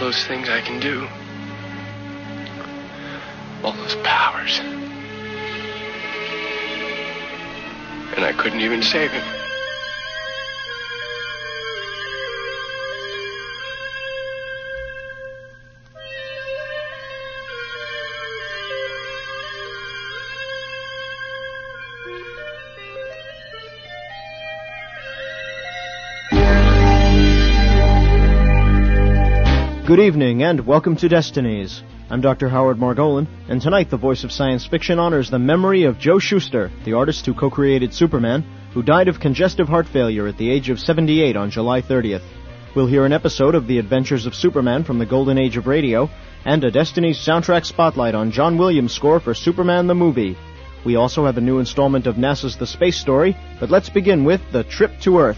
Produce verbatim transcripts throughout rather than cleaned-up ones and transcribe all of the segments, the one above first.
those things I can do. All those powers. And I couldn't even save him. Good evening, and welcome to Destinies. I'm Doctor Howard Margolin, and tonight the voice of science fiction honors the memory of Joe Shuster, the artist who co-created Superman, who died of congestive heart failure at the age of seventy-eight on July thirtieth. We'll hear an episode of The Adventures of Superman from the Golden Age of Radio, and a Destinies soundtrack spotlight on John Williams' score for Superman the Movie. We also have a new installment of NASA's The Space Story, but let's begin with The Trip to Earth.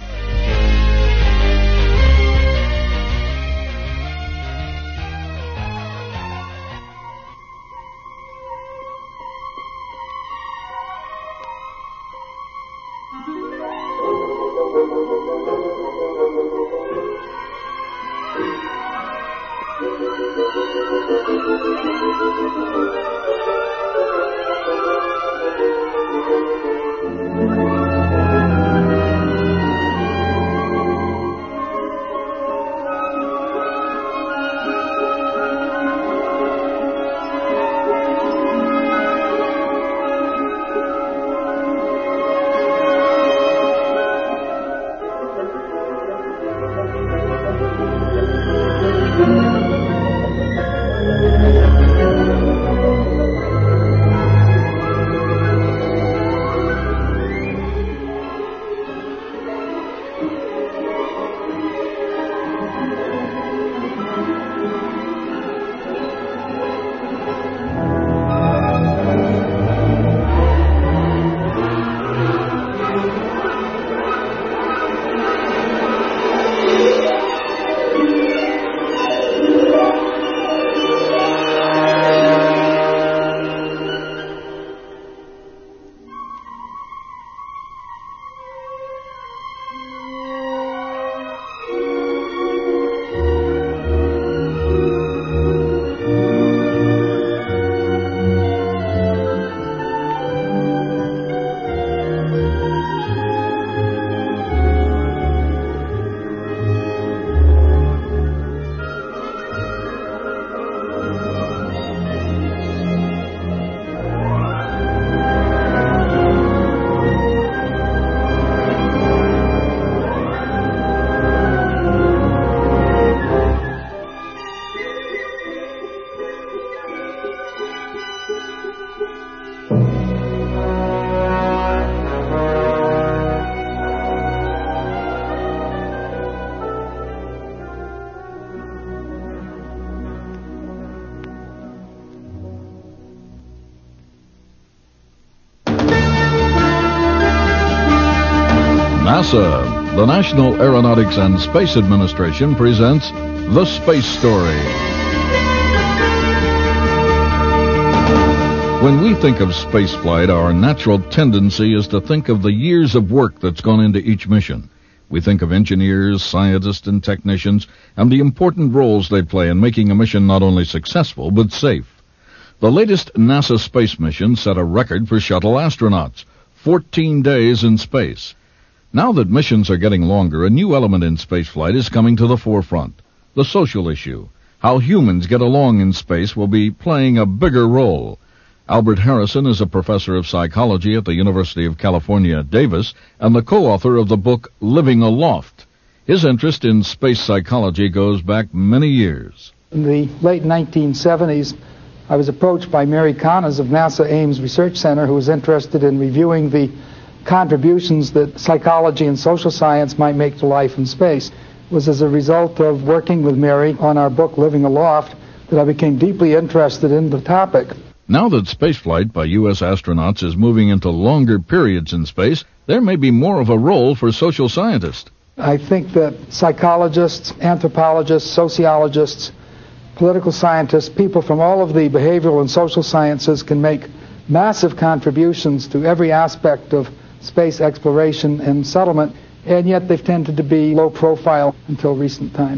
NASA, the National Aeronautics and Space Administration, presents The Space Story. When we think of spaceflight, our natural tendency is to think of the years of work that's gone into each mission. We think of engineers, scientists, and technicians, and the important roles they play in making a mission not only successful, but safe. The latest NASA space mission set a record for shuttle astronauts, fourteen days in space. Now that missions are getting longer, a new element in spaceflight is coming to the forefront. The social issue. How humans get along in space will be playing a bigger role. Albert Harrison is a professor of psychology at the University of California, Davis, and the co-author of the book Living Aloft. His interest in space psychology goes back many years. In the late nineteen seventies, I was approached by Mary Connors of NASA Ames Research Center, who was interested in reviewing the contributions that psychology and social science might make to life in space. It was as a result of working with Mary on our book Living Aloft that I became deeply interested in the topic. Now that spaceflight by U S astronauts is moving into longer periods in space, there may be more of a role for social scientists. I think that psychologists, anthropologists, sociologists, political scientists, people from all of the behavioral and social sciences can make massive contributions to every aspect of space exploration and settlement, and yet they've tended to be low profile until recent time.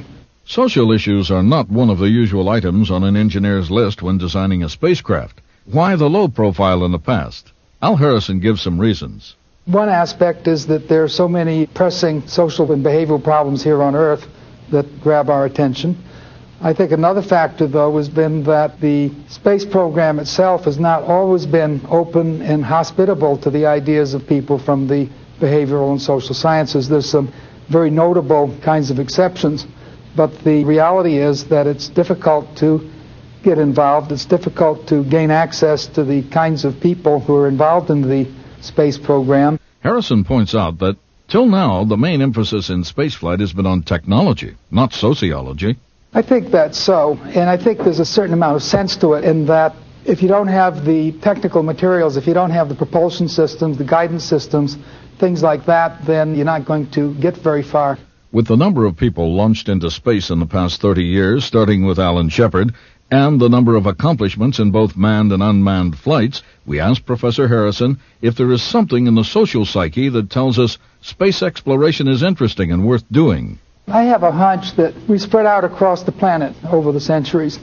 Social issues are not one of the usual items on an engineer's list when designing a spacecraft. Why the low profile in the past? Al Harrison gives some reasons. One aspect is that there are so many pressing social and behavioral problems here on Earth that grab our attention. I think another factor, though, has been that the space program itself has not always been open and hospitable to the ideas of people from the behavioral and social sciences. There's some very notable kinds of exceptions, but the reality is that it's difficult to get involved. It's difficult to gain access to the kinds of people who are involved in the space program. Harrison points out that, till now, the main emphasis in spaceflight has been on technology, not sociology. I think that's so, and I think there's a certain amount of sense to it in that if you don't have the technical materials, if you don't have the propulsion systems, the guidance systems, things like that, then you're not going to get very far. With the number of people launched into space in the past thirty years, starting with Alan Shepard, and the number of accomplishments in both manned and unmanned flights, we asked Professor Harrison if there is something in the social psyche that tells us space exploration is interesting and worth doing. I have a hunch that we spread out across the planet over the centuries,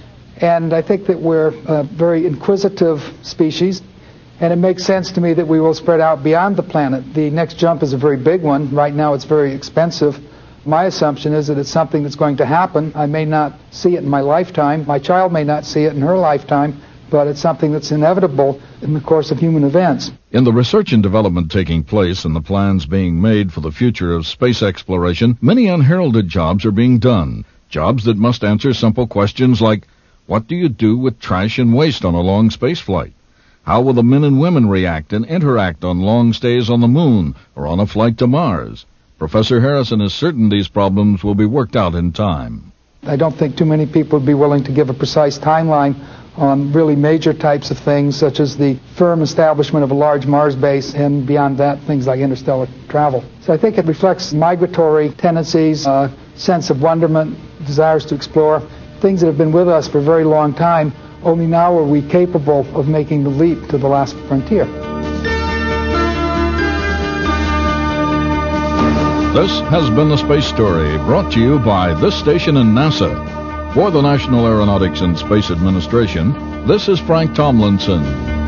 and I think that we're a very inquisitive species, and it makes sense to me that we will spread out beyond the planet. The next jump is a very big one. Right now it's very expensive. My assumption is that it's something that's going to happen. I may not see it in my lifetime. My child may not see it in her lifetime, but it's something that's inevitable in the course of human events. In the research and development taking place and the plans being made for the future of space exploration, many unheralded jobs are being done. Jobs that must answer simple questions like, what do you do with trash and waste on a long space flight? How will the men and women react and interact on long stays on the moon or on a flight to Mars? Professor Harrison is certain these problems will be worked out in time. I don't think too many people would be willing to give a precise timeline on really major types of things, such as the firm establishment of a large Mars base, and beyond that, things like interstellar travel. So I think it reflects migratory tendencies, a sense of wonderment, desires to explore, things that have been with us for a very long time. Only now are we capable of making the leap to the last frontier. This has been The Space Story, brought to you by this station and NASA. For the National Aeronautics and Space Administration, this is Frank Tomlinson.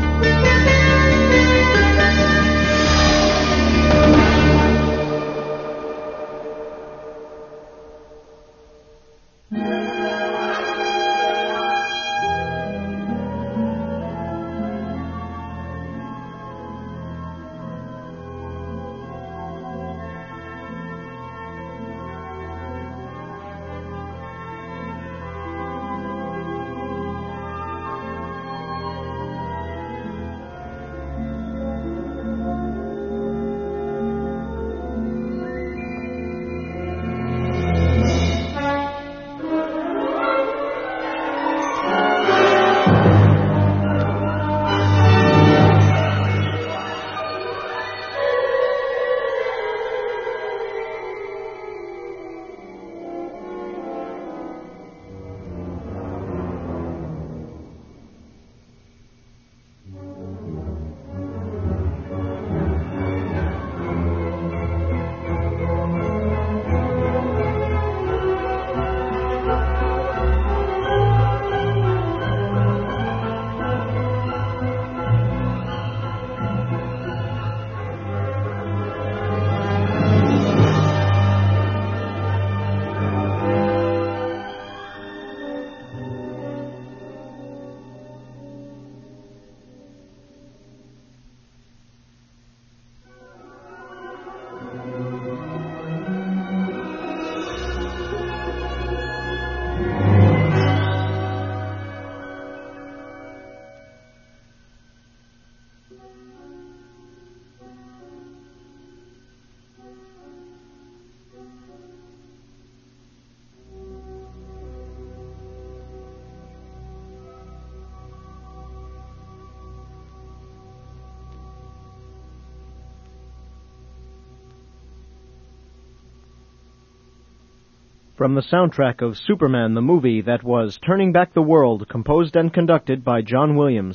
From the soundtrack of Superman, the movie, that was Turning Back the World, composed and conducted by John Williams.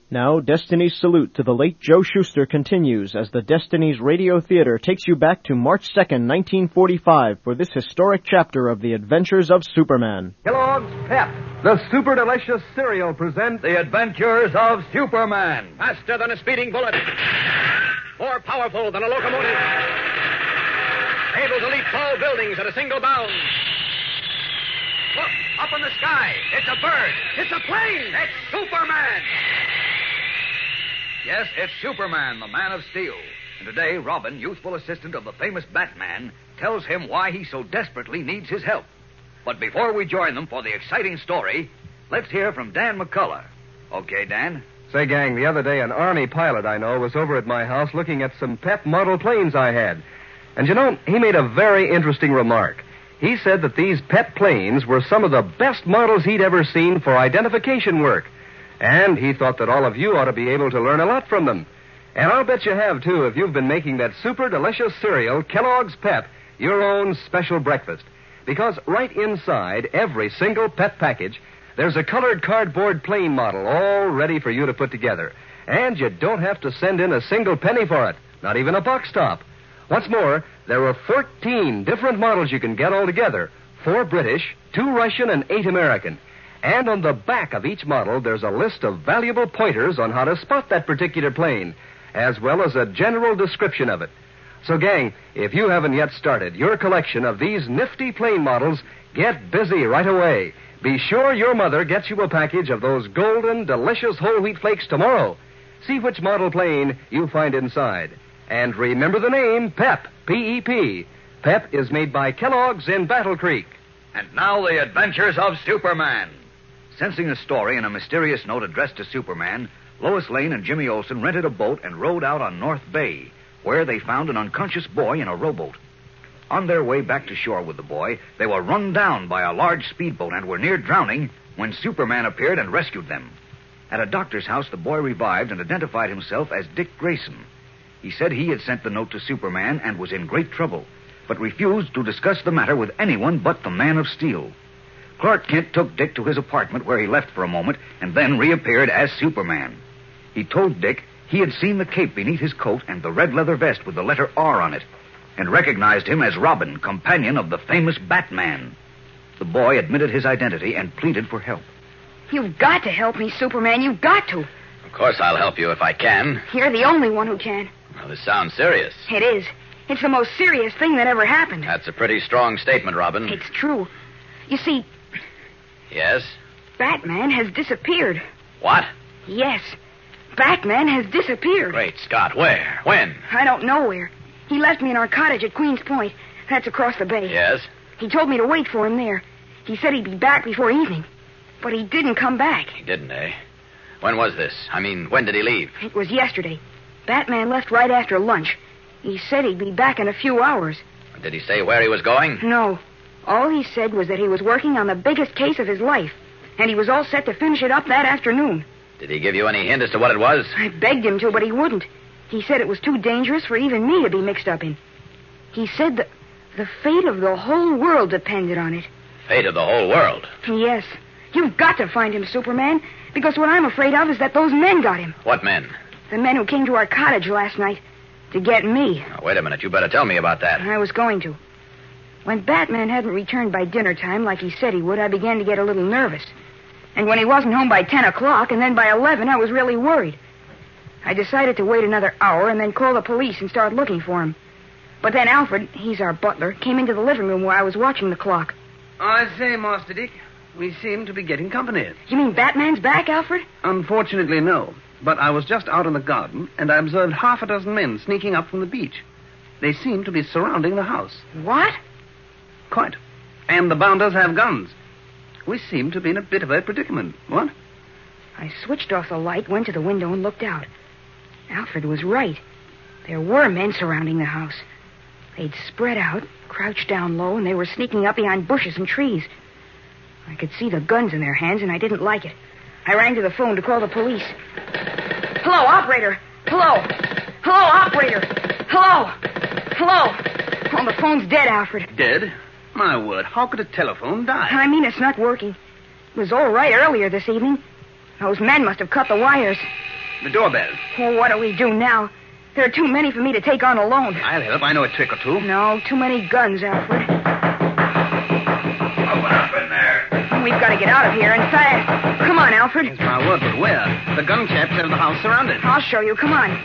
Now, Destiny's salute to the late Joe Shuster continues as the Destiny's Radio Theater takes you back to March second, nineteen forty-five for this historic chapter of the adventures of Superman. Kellogg's Pep, the super delicious cereal, presents The Adventures of Superman. Faster than a speeding bullet. More powerful than a locomotive. Able to leap tall buildings at a single bound. Look, up in the sky. It's a bird. It's a plane. It's Superman. Yes, it's Superman, the Man of Steel. And today, Robin, youthful assistant of the famous Batman, tells him why he so desperately needs his help. But before we join them for the exciting story, let's hear from Dan McCullough. Okay, Dan? Say, gang, the other day an Army pilot I know was over at my house looking at some Pep model planes I had. And you know, he made a very interesting remark. He said that these Pep planes were some of the best models he'd ever seen for identification work. And he thought that all of you ought to be able to learn a lot from them. And I'll bet you have, too, if you've been making that super delicious cereal, Kellogg's Pep, your own special breakfast. Because right inside every single Pep package, there's a colored cardboard plane model all ready for you to put together. And you don't have to send in a single penny for it, not even a box top. What's more, there are fourteen different models you can get all together. Four British, two Russian, and eight American. And on the back of each model, there's a list of valuable pointers on how to spot that particular plane, as well as a general description of it. So, gang, if you haven't yet started your collection of these nifty plane models, get busy right away. Be sure your mother gets you a package of those golden, delicious whole wheat flakes tomorrow. See which model plane you find inside. And remember the name, Pep, P E P. Pep is made by Kellogg's in Battle Creek. And now the adventures of Superman. Sensing a story in a mysterious note addressed to Superman, Lois Lane and Jimmy Olsen rented a boat and rowed out on North Bay, where they found an unconscious boy in a rowboat. On their way back to shore with the boy, they were run down by a large speedboat and were near drowning when Superman appeared and rescued them. At a doctor's house, the boy revived and identified himself as Dick Grayson. He said he had sent the note to Superman and was in great trouble, but refused to discuss the matter with anyone but the Man of Steel. Clark Kent took Dick to his apartment, where he left for a moment and then reappeared as Superman. He told Dick he had seen the cape beneath his coat and the red leather vest with the letter R on it, and recognized him as Robin, companion of the famous Batman. The boy admitted his identity and pleaded for help. You've got to help me, Superman. You've got to. Of course I'll help you if I can. You're the only one who can. Well, this sounds serious. It is. It's the most serious thing that ever happened. That's a pretty strong statement, Robin. It's true. You see... Yes? Batman has disappeared. What? Yes. Batman has disappeared. Great Scott. Where? When? I don't know where. He left me in our cottage at Queen's Point. That's across the bay. Yes? He told me to wait for him there. He said he'd be back before evening. But he didn't come back. He didn't, eh? When was this? I mean, when did he leave? It was yesterday. Batman left right after lunch. He said he'd be back in a few hours. Did he say where he was going? No. All he said was that he was working on the biggest case of his life, and he was all set to finish it up that afternoon. Did he give you any hint as to what it was? I begged him to, but he wouldn't. He said it was too dangerous for even me to be mixed up in. He said that the fate of the whole world depended on it. Fate of the whole world? Yes. You've got to find him, Superman, because what I'm afraid of is that those men got him. What men? The men who came to our cottage last night to get me. Now, wait a minute. You better tell me about that. I was going to. When Batman hadn't returned by dinner time like he said he would, I began to get a little nervous. And when he wasn't home by ten o'clock, and then by eleven, I was really worried. I decided to wait another hour and then call the police and start looking for him. But then Alfred, he's our butler, came into the living room where I was watching the clock. I say, Master Dick, we seem to be getting company. You mean Batman's back, Alfred? Unfortunately, no. But I was just out in the garden, and I observed half a dozen men sneaking up from the beach. They seem to be surrounding the house. What? Quite. And the Bounders have guns. We seem to be in a bit of a predicament. What? I switched off the light, went to the window, and looked out. Alfred was right. There were men surrounding the house. They'd spread out, crouched down low, and they were sneaking up behind bushes and trees. I could see the guns in their hands, and I didn't like it. I rang to the phone to call the police. Hello, operator. Hello. Hello, operator. Hello. Hello. Oh, the phone's dead, Alfred. Dead? My word, how could a telephone die? I mean, it's not working. It was all right earlier this evening. Those men must have cut the wires. The doorbell. Well, what do we do now? There are too many for me to take on alone. I'll help. I know a trick or two. No, too many guns, Alfred. Open up in there. We've got to get out of here, and fast. Come on, Alfred. It's my word, but where? The gun chaps have the house surrounded. I'll show you. Come on.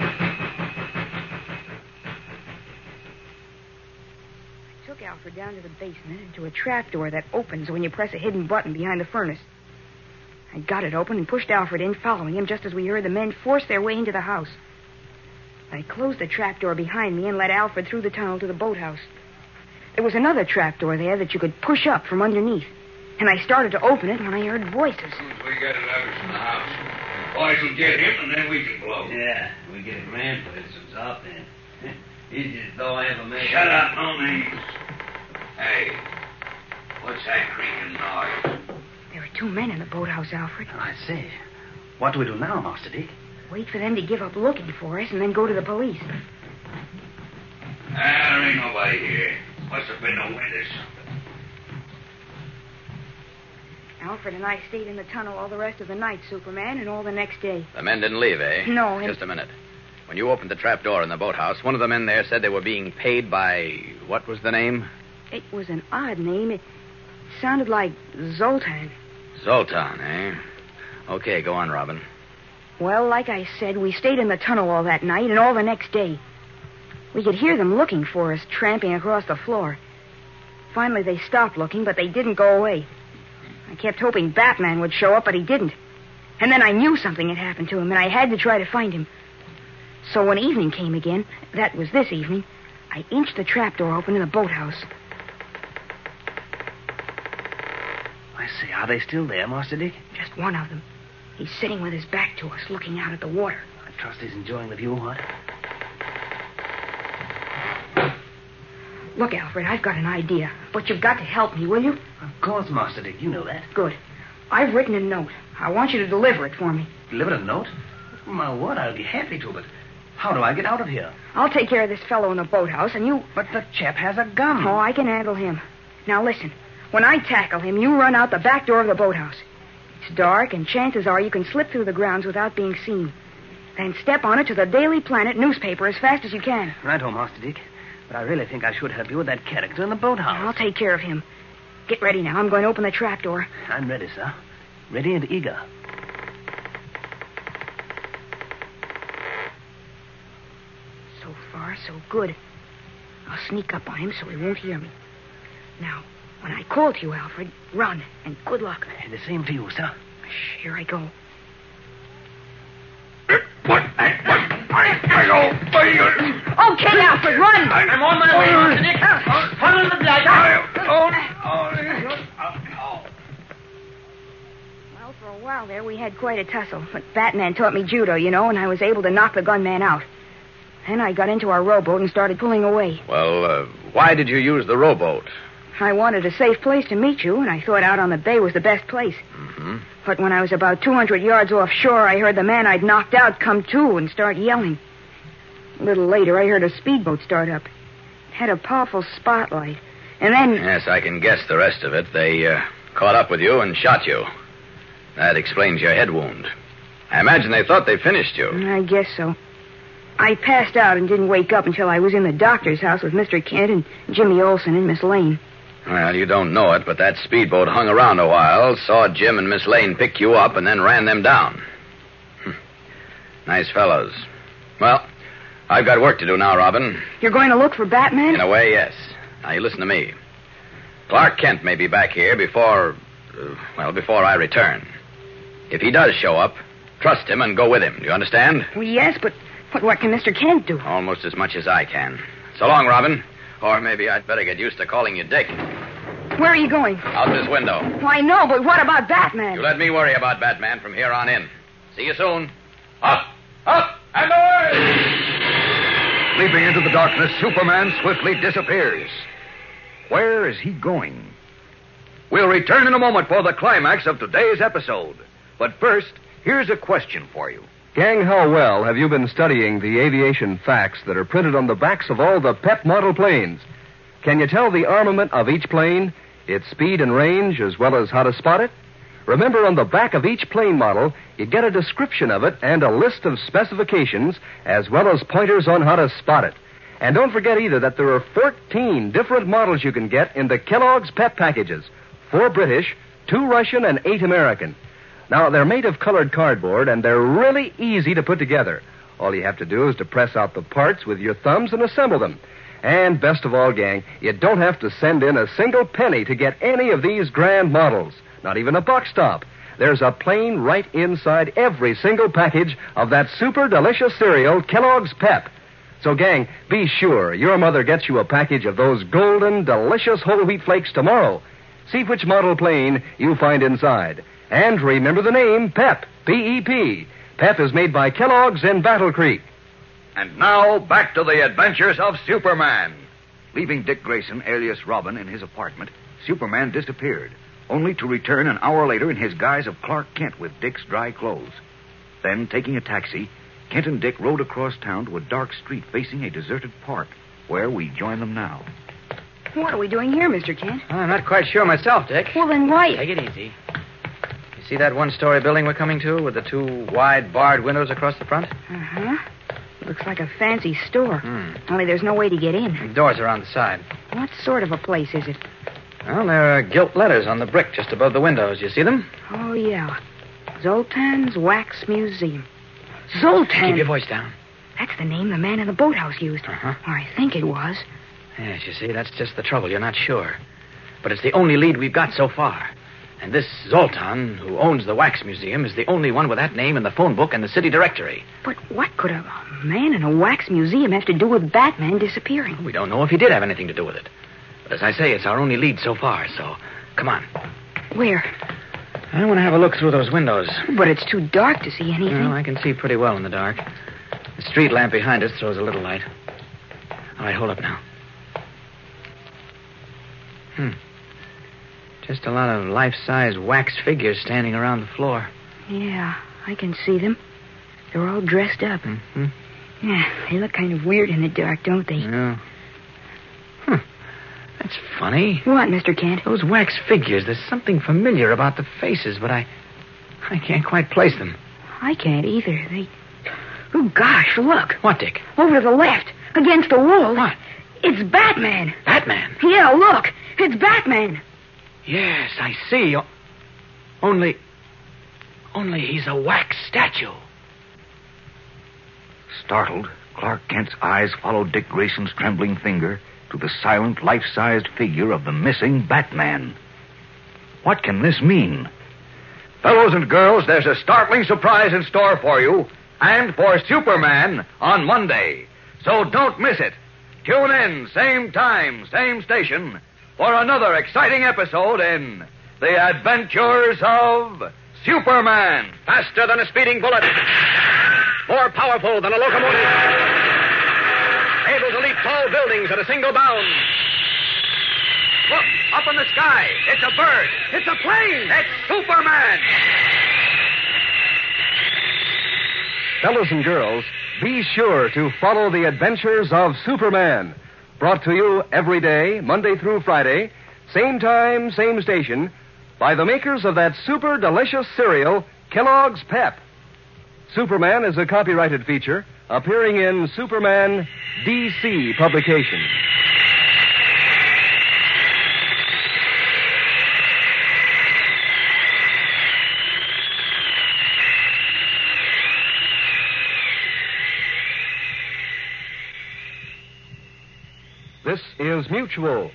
I took Alfred down to the basement into a trapdoor that opens when you press a hidden button behind the furnace. I got it open and pushed Alfred in, following him just as we heard the men force their way into the house. I closed the trapdoor behind me and let Alfred through the tunnel to the boathouse. There was another trapdoor there that you could push up from underneath, and I started to open it when I heard voices. As soon as we get Levis in the house, the boys will get him, and then we can blow. Yeah, we get a grand for this one's up then. It's as though I ever made... Shut up, no names. Hey, what's that creaking noise? There are two men in the boathouse, Alfred. I see. What do we do now, Master Dick? Wait for them to give up looking for us and then go to the police. Ah, there ain't nobody here. Must have been the wind or something. Alfred and I stayed in the tunnel all the rest of the night, Superman, and all the next day. The men didn't leave, eh? No. And... Just a minute. When you opened the trap door in the boathouse, one of the men there said they were being paid by... What was the name? It was an odd name. It sounded like Zoltan. Zoltan, eh? Okay, go on, Robin. Well, like I said, we stayed in the tunnel all that night and all the next day. We could hear them looking for us, tramping across the floor. Finally, they stopped looking, but they didn't go away. I kept hoping Batman would show up, but he didn't. And then I knew something had happened to him, and I had to try to find him. So when evening came again, that was this evening, I inched the trapdoor open in the boathouse. I see. Are they still there, Master Dick? Just one of them. He's sitting with his back to us, looking out at the water. I trust he's enjoying the view, what? Look, Alfred, I've got an idea. But you've got to help me, will you? Of course, Master Dick. You know that. Good. I've written a note. I want you to deliver it for me. Deliver a note? My word, I'll be happy to, but how do I get out of here? I'll take care of this fellow in the boathouse, and you... But the chap has a gun. Oh, I can handle him. Now, listen. When I tackle him, you run out the back door of the boathouse. It's dark, and chances are you can slip through the grounds without being seen. Then step on it to the Daily Planet newspaper as fast as you can. Right home, Master Dick. But I really think I should help you with that character in the boathouse. I'll take care of him. Get ready now. I'm going to open the trapdoor. I'm ready, sir. Ready and eager. So far, so good. I'll sneak up on him so he won't hear me. Now, when I call to you, Alfred, run, and good luck. The same to you, sir. Shh, here I go. What? I, what? I, I go. I, okay, Alfred, run. I, I'm on my way, Master Dick. Follow the blood. Well, for a while there, we had quite a tussle. But Batman taught me judo, you know, and I was able to knock the gunman out. Then I got into our rowboat and started pulling away. Well, uh, why did you use the rowboat? I wanted a safe place to meet you, and I thought out on the bay was the best place. Mm-hmm. But when I was about two hundred yards offshore, I heard the man I'd knocked out come to and start yelling. A little later, I heard a speedboat start up. It had a powerful spotlight. And then... Yes, I can guess the rest of it. They uh, caught up with you and shot you. That explains your head wound. I imagine they thought they finished you. I guess so. I passed out and didn't wake up until I was in the doctor's house with Mister Kent and Jimmy Olsen and Miss Lane. Well, you don't know it, but that speedboat hung around a while, saw Jim and Miss Lane pick you up, and then ran them down. Hm. Nice fellows. Well, I've got work to do now, Robin. You're going to look for Batman? In a way, yes. Now, you listen to me. Clark Kent may be back here before, uh, well, before I return. If he does show up, trust him and go with him. Do you understand? Well, yes, but, but what can Mister Kent do? Almost as much as I can. So long, Robin. Or maybe I'd better get used to calling you Dick. Where are you going? Out this window. Well, I know, but what about Batman? You let me worry about Batman from here on in. See you soon. Up, up, and away! Leaping into the darkness, Superman swiftly disappears. Where is he going? We'll return in a moment for the climax of today's episode. But first, here's a question for you. Gang, how well have you been studying the aviation facts that are printed on the backs of all the Pep model planes? Can you tell the armament of each plane, its speed and range, as well as how to spot it? Remember, on the back of each plane model, you get a description of it and a list of specifications, as well as pointers on how to spot it. And don't forget either that there are fourteen different models you can get in the Kellogg's Pep packages. Four British, two Russian, and eight American. Now, they're made of colored cardboard, and they're really easy to put together. All you have to do is to press out the parts with your thumbs and assemble them. And best of all, gang, you don't have to send in a single penny to get any of these grand models. Not even a buck stop. There's a plane right inside every single package of that super delicious cereal, Kellogg's Pep. So, gang, be sure your mother gets you a package of those golden, delicious whole wheat flakes tomorrow. See which model plane you find inside. And remember the name, Pep, P E P. Pep is made by Kellogg's in Battle Creek. And now, back to the adventures of Superman. Leaving Dick Grayson, alias Robin, in his apartment, Superman disappeared, only to return an hour later in his guise of Clark Kent with Dick's dry clothes. Then, taking a taxi, Kent and Dick rode across town to a dark street facing a deserted park, where we join them now. What are we doing here, Mister Kent? I'm not quite sure myself, Dick. Well, then why... Take it easy. You see that one-story building we're coming to with the two wide barred windows across the front? Uh-huh. Looks like a fancy store. Hmm. Only there's no way to get in. The doors are on the side. What sort of a place is it? Well, there are gilt letters on the brick just above the windows. You see them? Oh, yeah. Zoltan's Wax Museum. Zoltan! Keep your voice down. That's the name the man in the boathouse used. Uh-huh. Or I think it was. Yes, you see, that's just the trouble. You're not sure. But it's the only lead we've got so far. And this Zoltan, who owns the Wax Museum, is the only one with that name in the phone book and the city directory. But what could a man in a wax museum have to do with Batman disappearing? We don't know if he did have anything to do with it. But as I say, it's our only lead so far, so come on. Where? I want to have a look through those windows. But it's too dark to see anything. Well, I can see pretty well in the dark. The street lamp behind us throws a little light. All right, hold up now. Hmm. Just a lot of life-size wax figures standing around the floor. Yeah, I can see them. They're all dressed up. Mm-hmm. Yeah, they look kind of weird in the dark, don't they? Yeah. Huh. That's funny. What, Mister Kent? Those wax figures, there's something familiar about the faces, but I... I can't quite place them. I can't either. They... Oh, gosh, look. What, Dick? Over to the left, against the wall. What? It's Batman. Batman? Yeah, look. It's Batman. Yes, I see. O- only... Only he's a wax statue. Startled, Clark Kent's eyes followed Dick Grayson's trembling finger to the silent, life-sized figure of the missing Batman. What can this mean? Fellows and girls, there's a startling surprise in store for you and for Superman on Monday. So don't miss it. Tune in, same time, same station, for another exciting episode in The Adventures of Superman. Faster than a speeding bullet. More powerful than a locomotive. Able to leap tall buildings at a single bound. Look, up in the sky. It's a bird. It's a plane. It's Superman. Fellows and girls, be sure to follow the adventures of Superman. Brought to you every day, Monday through Friday, same time, same station, by the makers of that super delicious cereal, Kellogg's Pep. Superman is a copyrighted feature appearing in Superman D C publication. This is Mutual.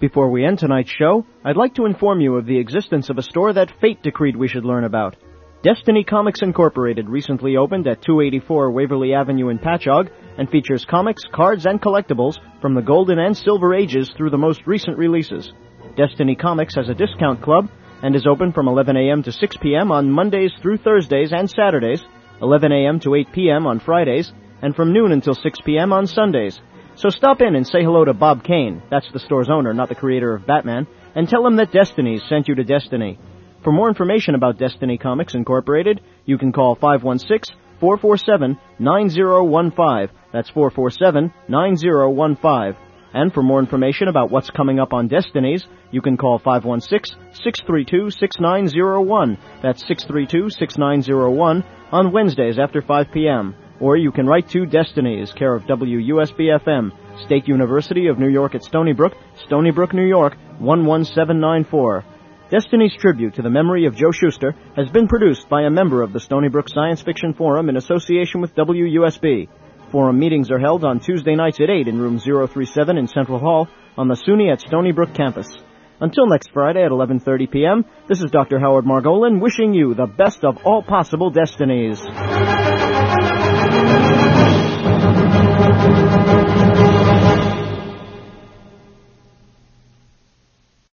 Before we end tonight's show, I'd like to inform you of the existence of a store that fate decreed we should learn about. Destiny Comics Incorporated recently opened at two eighty-four Waverly Avenue in Patchogue and features comics, cards, and collectibles from the Golden and Silver Ages through the most recent releases. Destiny Comics has a discount club and is open from eleven a.m. to six p.m. on Mondays through Thursdays and Saturdays, eleven a.m. to eight p.m. on Fridays, and from noon until six p.m. on Sundays. So stop in and say hello to Bob Kane, that's the store's owner, not the creator of Batman, and tell him that Destiny sent you to Destiny. For more information about Destiny Comics Incorporated, you can call five one six, four four seven, nine zero one five. That's four four seven, nine zero one five. And for more information about what's coming up on Destinies, you can call five one six, six three two, six nine zero one. That's six three two, six nine zero one on Wednesdays after five p.m. Or you can write to Destinies, care of W U S B F M, State University of New York at Stony Brook, Stony Brook, New York, one one seven nine four. Destiny's tribute to the memory of Joe Shuster has been produced by a member of the Stony Brook Science Fiction Forum in association with W U S B. Forum meetings are held on Tuesday nights at eight in room zero three seven in Central Hall on the SUNY at Stony Brook campus. Until next Friday at eleven thirty p.m., this is Doctor Howard Margolin wishing you the best of all possible destinies.